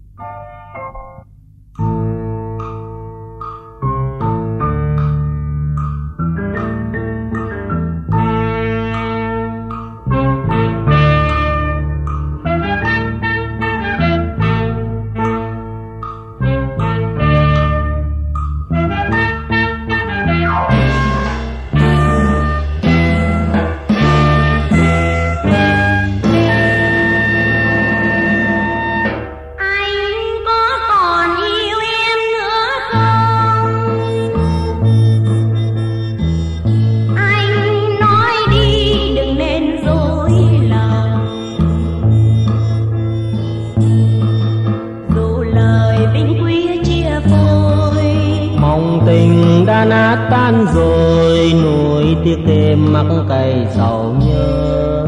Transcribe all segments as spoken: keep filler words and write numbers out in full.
Tan rồi nuối tiếc thêm mắc cay sầu nhớ.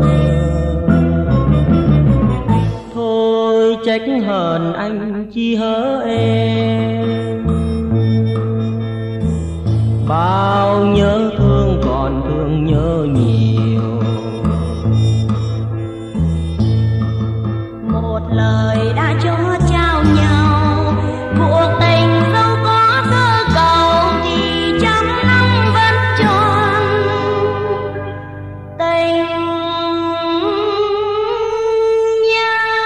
Thôi trách hờn anh chi hớ em, bao nhớ thương còn thương nhớ nhiều. Một lời đã cho trao nhau, cuộc tình dẫu có dư cầu thì trăm năm vẫn tròn tình nhau.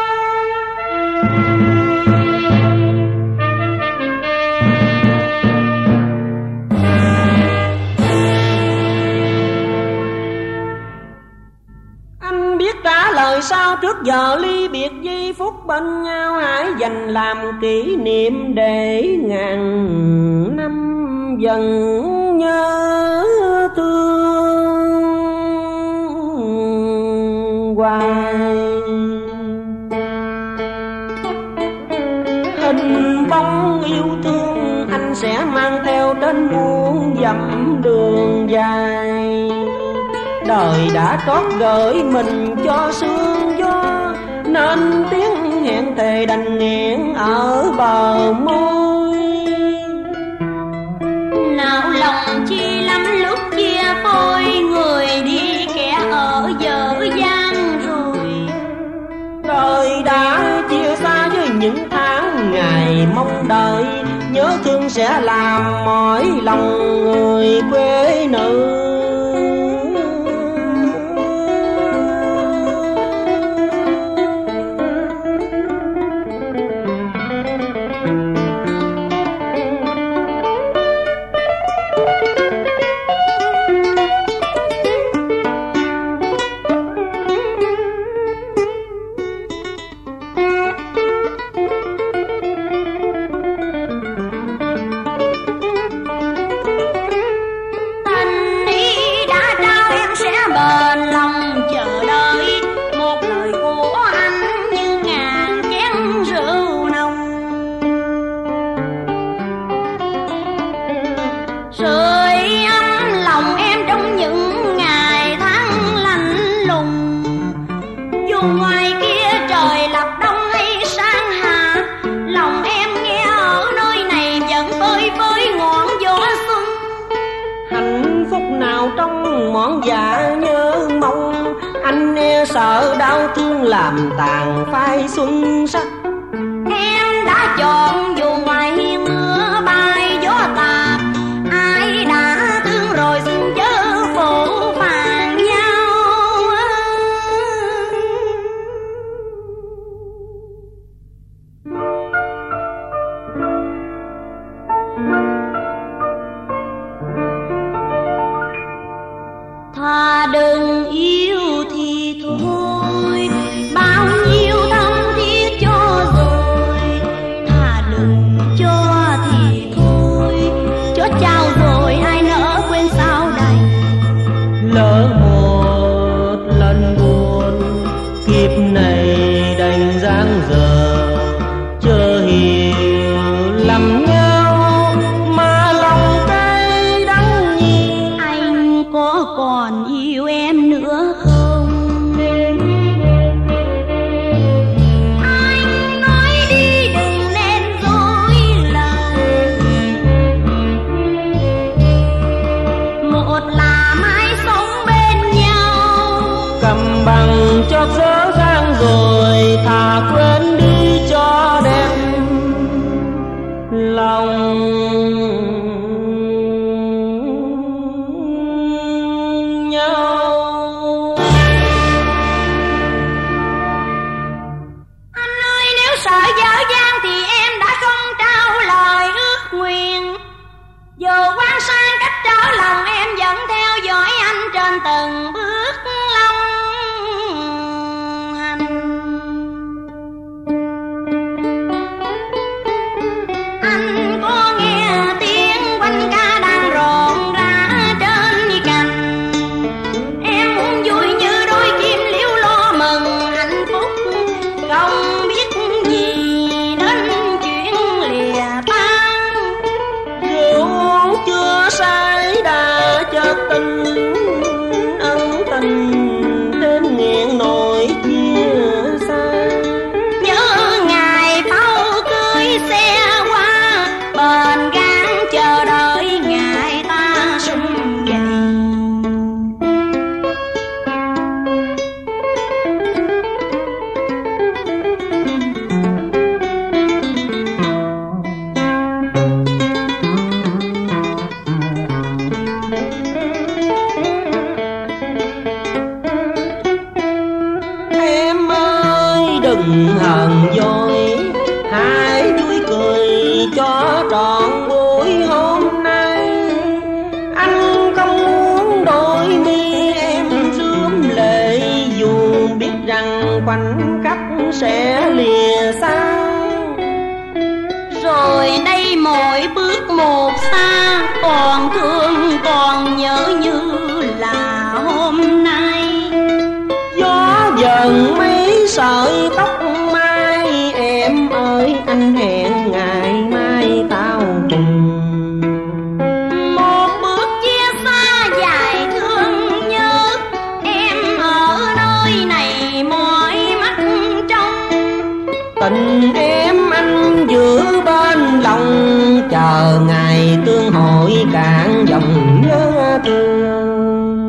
Anh biết trả lời sao trước giờ ly biệt giây phút bên nhau, hãy dành làm kỷ niệm để ngàn năm dần nhớ thương hoài. Hình bóng yêu thương anh sẽ mang theo trên muôn dặm đường dài. Đời đã trót gửi mình cho sương gió, nên tiếng hẹn thề đành nghẹn ở bờ môi. Nào lòng chi lắm lúc chia phôi, người đi kẻ ở dở dang rồi. Đời đã chia xa với những tháng ngày mong đợi, nhớ thương sẽ làm mỏi lòng người quê nữ. Sợ đau thương làm tàn phai xuân sắc. Em đã chọn dù ngoài hiên mưa bay gió tạt, ai đã thương rồi xin chớ phụ phàng nhau. Thà đừng yêu thì thôi, bao nhiêu thâm thiết cho rồi. Thà đừng cho thì thôi, chót trao rồi ai nỡ quên sao đành. Lỡ một lần buồn, kiếp này đành dang dở, chờ hiểu lầm nhau mà lòng cay đắng nhiều. Anh có còn yêu em nữa không? Anh nói đi đừng nên dối lòng. Một là mãi sống bên nhau, Cầm bằng chót dở dang rồi, thà quên đi cho lòng em vẫn theo dõi anh trên từng bước long hành. Anh có nghe tiếng quanh ca đang rộn rã trên cành, em muốn vui như đôi chim liễu lo mừng hạnh phúc, không biết gì đến chuyện lìa tan. Rượu chưa say đã chợt tình, ân tình đến nghẹn nỗi chia xa. Nhớ ngày pháo cưới xe qua, bền gắng chờ đợi ngày ta sum vầy. Em ơi đừng hờn dỗi, hãy vui cười cho trọn buổi hôm nay. Anh không muốn đôi mi em rướm lệ, dù biết rằng khoảnh khắc sẽ lìa xa. Rồi đây mỗi bước một xa, còn thương còn nhớ như là hôm nay. Gió dần mấy sợi tóc mai, em ơi anh hẹn ngày mai tao cùng. Một bước chia xa dài thương nhớ, em ở nơi này mỏi mắt trông. Tình em anh giữ bên lòng, chờ ngày tương hội cạn dòng nhớ thương.